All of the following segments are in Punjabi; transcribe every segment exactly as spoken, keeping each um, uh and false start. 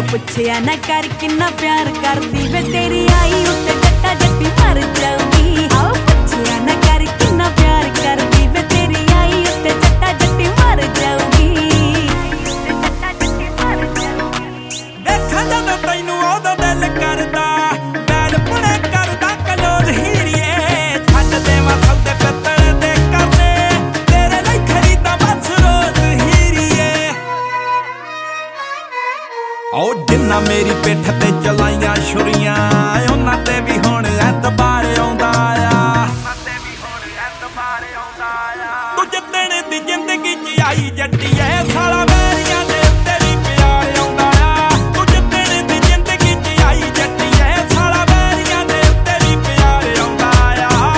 ਪੁੱਛਿਆ ਨਾ ਕਰ ਕਿੰਨਾ ਪਿਆਰ ਕਰਦੀ ਵੇ ਤੇਰੀ ਆਈ ਉੱਤੇ ਜੱਟਾ ਜੱਟੀ ਮਰ ਜਾਊਗੀ। ਆਓ ਪੁੱਛਿਆ ਨਾ ਕਰ ਕਿੰਨਾ ਪਿਆਰ ਕਰਦੀ ਵੇ ਤੇਰੀ ਆਈ ਉੱਤੇ ਜੱਟਾ ਜੱਟੀ ਮਰ ਜਾਊਗੀ। ਦੇਖਾਂ ਜਦੋਂ ਤੈਨੂੰ ਉਹਦਾ ਦਿਲ ਕਰਦਾ ਬੈਲ ਪੁਣੇ ਕਰਦਾ ਕਲੋਜ਼ ਹੀਰੀਏ। ਛੱਡ ਦੇਵਾਂ ਸੌਦੇ ਪਿੱਤਲ ਦੇ ਕਰਨੇ ਤੇਰੇ ਲਈ ਖਰੀਦਾ ਬਸ ਰੋਜ਼ ਹੀਰੀਏ। ਓ ਜਿੰਨਾ ਮੇਰੀ ਪਿੱਠ ਤੇ ਚਲਾਈਆਂ ਛੁਰੀਆਂ ਉਹਨਾਂ ਤੇ ਵੀ ਹੁਣ ਐਤਬਾਰ ਆਉਂਦਾ ਆ। ਤੂੰ ਜਿੱਦਣ ਦੀ ਜ਼ਿੰਦਗੀ ਚ ਆਈ ਜੱਟੀਏ ਸਾਲਾ ਵੈਰੀਆਂ ਦੇ ਉੱਤੇ ਵੀ ਪਿਆਰ ਆਉਂਦਾ ਆ। ਤੂੰ ਜਿੱਦਣ ਦੀ ਜ਼ਿੰਦਗੀ ਚ ਆਈ ਜੱਟੀਏ ਸਾਲਾ ਵੈਰੀਆਂ ਦੇ ਉੱਤੇ ਵੀ ਪਿਆਰ ਆਉਂਦਾ ਆ।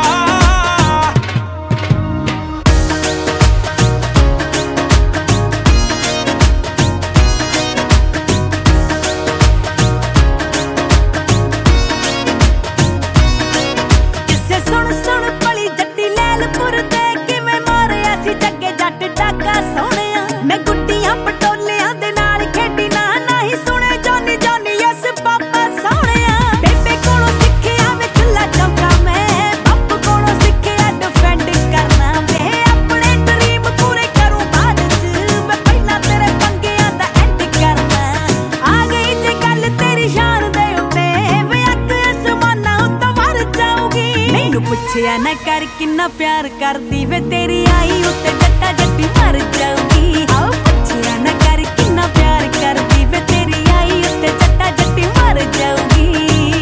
ਕਿਸੇ ਸੁਣ ਸੁਣ ਭਲੀ ਜੱਟੀ ਲੈਲਪੁਰ ਦੇ ਕਿਵੇਂ ਮਾਰਿਆ ਸੀ ਜੱਗੇ ਜੱਟ ਡਾਕਾ ਸੋਹਣਿਆ। ਮੈਂ ਗੁੱਡੀਆਂ ਪਟੋਲਿਆਂ ਦੇ ਨਾਲ ਖੇਡੀ ਨਾ ਨਹੀਂ ਸੁਣੇ ਜਾਨੀ ਜਾਨੀ ਯਸ ਪਾਪਾ ਸੋਹਣਿਆ। ਬੇਬੇ ਕੋਲੋਂ ਸਿੱਖਿਆ ਵੇ ਚੁੱਲਾ ਚੌਂਕਾ ਮੈਂ ਬਾਪੂ ਕੋਲੋਂ ਸਿੱਖਿਆ ਡਿਫੈਂਡ ਕਰਨਾ ਵੇ। ਆਪਣੇ ਡਰੀਮ ਪੂਰੇ ਕਰੂੰ ਬਾਅਦ ਚ ਮੈਂ ਪਹਿਲਾਂ ਤੇਰੇ ਪੰਗਿਆਂ ਦਾ ਐਂਡ ਕਰਨਾ। ਆ ਗਈ ਜੇ ਗੱਲ ਤੇਰੀ ਸ਼ਾਨ ਦੇ ਉੱਤੇ ਵੇ ਅੱਗ ਅਸਮਾਨਾਂ ਉੱਤੋਂ ਵਰ ਜਾਊਗੀ। ਮੈਨੂੰ ਪੁੱਛਿਆ ਨਾ ਕਰ ਕਿੰਨਾ ਪਿਆਰ ਕਰਦੀ ਵੇ ਤੇਰੀ ਆਈ ਉੱਤੇ ਜੱਟਾ ਜੱਟੀ ਮਰ ਜਾਊਗੀ। ਆਓ ਪੁੱਛਿਆ ਨਾ ਕਰ ਕਿੰਨਾ ਪਿਆਰ ਕਰਦੀ ਵੇ ਤੇਰੀ ਆਈ ਉੱਤੇ ਜੱਟਾ ਜੱਟੀ ਮਰ ਜਾਊਗੀ।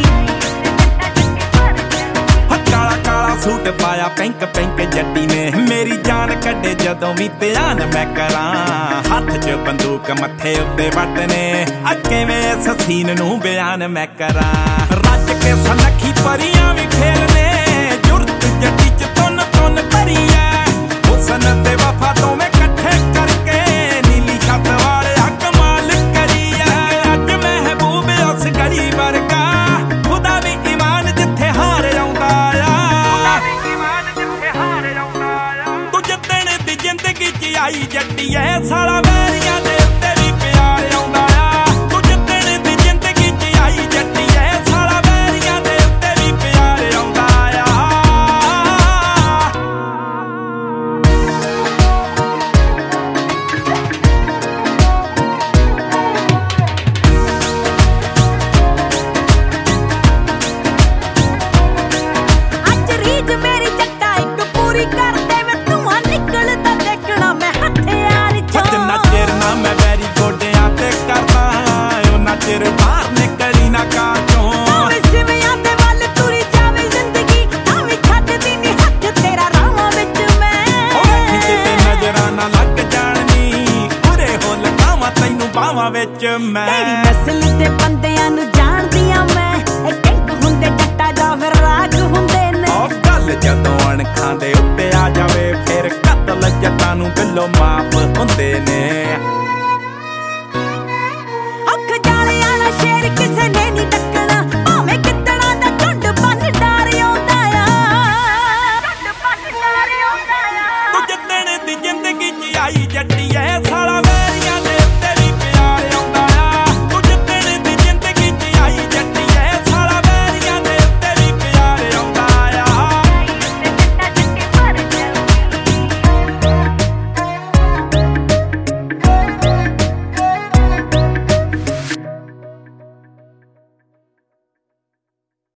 ਕਾਲਾ ਕਾਲਾ ਸੂਟ ਪਾਇਆ ਪਿੰਕ ਪਿੰਕ ਜੱਟੀ ਨੇ ਮੇਰੀ ਜਾਨ ਕੱਢੇ ਜਦੋਂ ਵੀ ਧਿਆਨ ਮੈਂ ਕਰਾਂ। ਹੱਥ 'ਚ ਬੰਦੂਕ ਮੱਥੇ ਉੱਤੇ ਵੱਟ ਨੇ ਕਿਵੇਂ ਇਸ ਸੀਨ ਨੂੰ ਬਿਆਨ ਮੈਂ ਕਰਾਂ। ਰੱਜ ਕੇ ਸਨੱਖੀ ਪਰੀਆਂ ਵੀ ਖੇਲਨੇ ਜੁਰਤ ਜੱਟੀ 'ਚ ਤੁੰਨ ਤੁੰਨ ਭਰੀ ਐ। ਹੁਸਨ ਤੇ ਵਫਾ ਦੋਵੇਂ ਇਕੱਠੇ ਕਰਕੇ ਨੀਲੀ ਛੱਤ ਵਾਲਿਆ ਕਮਾਲ ਕਰੀ ਐ। ਅੱਜ ਮਹਿਬੂਬ ਉਸ ਗਲੀ ਵਰਗਾ ਖੁਦਾ ਵੀ ਈਮਾਨ ਜਿੱਥੇ ਹਾਰ ਆਉਂਦਾ ਆ। ਤੂੰ ਜਿੱਦਣ ਦੀ ਜ਼ਿੰਦਗੀ ਚ ਆਈ ਜੱਟੀਏ ਸਾਲਾ ਵੈਰੀਆਂ ਦੇ ਉੱਤੇ ਵੀ ਪਿਆਰ ਆਉਂਦਾ ਆ। ਤੂੰ ਜਿੱਦਣ ਦੀ ਜ਼ਿੰਦਗੀ ਚ ਆਈ ਜੱਟੀਏ ਸਾਲਾ ਵੈਰੀਆਂ ਦੇ ਉੱਤੇ ਵੀ ਪਿਆਰ ਆਉਂਦਾ ਆ। ਅੱਜ ਰੀਝ ਮੇਰੀ ਜੱਟਾ ਇੱਕ ਪੂਰੀ ਕਰ ਦੇ ਵੇ ਧੂੰਆਂ ਨਿਕਲਦਾ ਦੇਖਣਾ ਮੈਂ ਹਥਿਆਰ ਚੋਂ। ਜਿੰਨਾ ਚਿਰ ਨਾ ਮੈਂ ਵੈਰੀ ਗੋਡਿਆਂ ਤੇ ਕਰਦਾ ਉਹਨਾਂ ਚਿਰ ਬਾਹਰ ਨਿਕਲੀ ਨਾ ਕਾਰ ਚੋਂ। ਭਾਵੇਂ ਸਿਵਿਆਂ ਦੇ ਵੱਲ ਤੁਰੀ ਜਾਵੇ ਜ਼ਿੰਦਗੀ ਤਾਂ ਵੀ ਛੱਡਦੀ ਨੀ ਹੱਥ ਤੇਰਾ ਰਾਹਾਂ ਵਿੱਚ ਮੈਂ। ਉਹ ਅੱਖੀ ਕਿਤੇ ਨਜ਼ਰਾਂ ਨਾ ਲੱਗ ਜਾਣੀ ਉਰੇ ਹੋ ਲਗਾਵਾਂ ਤੈਨੂੰ ਬਾਹਾਂ ਵਿੱਚ ਮੈਂ। ਤੇਰੀ ਨਸਲ ਦੇ ਬੰਦਿਆਂ ਨੂੰ ਜਾਣਦੀਆਂ ਮੈਂ ਇਹ ਕਿੰਗ ਹੁੰਦੇ ਜੱਟਾ ਜਾਂ ਫਿਰ ਰਾਗ ਹੁੰਦੇ ਨੇ। ਉਹ ਗੱਲ ਜਦੋਂ ਅਣਖਾਂ ਦੇ ਉੱਤੇ ਆ ਜਾਵੇ ਫਿਰ ਕਤਲ ਜੱਟਾਂ ਨੂੰ ਬਿੱਲੋ ਮਾਫ ਹੁੰਦੇ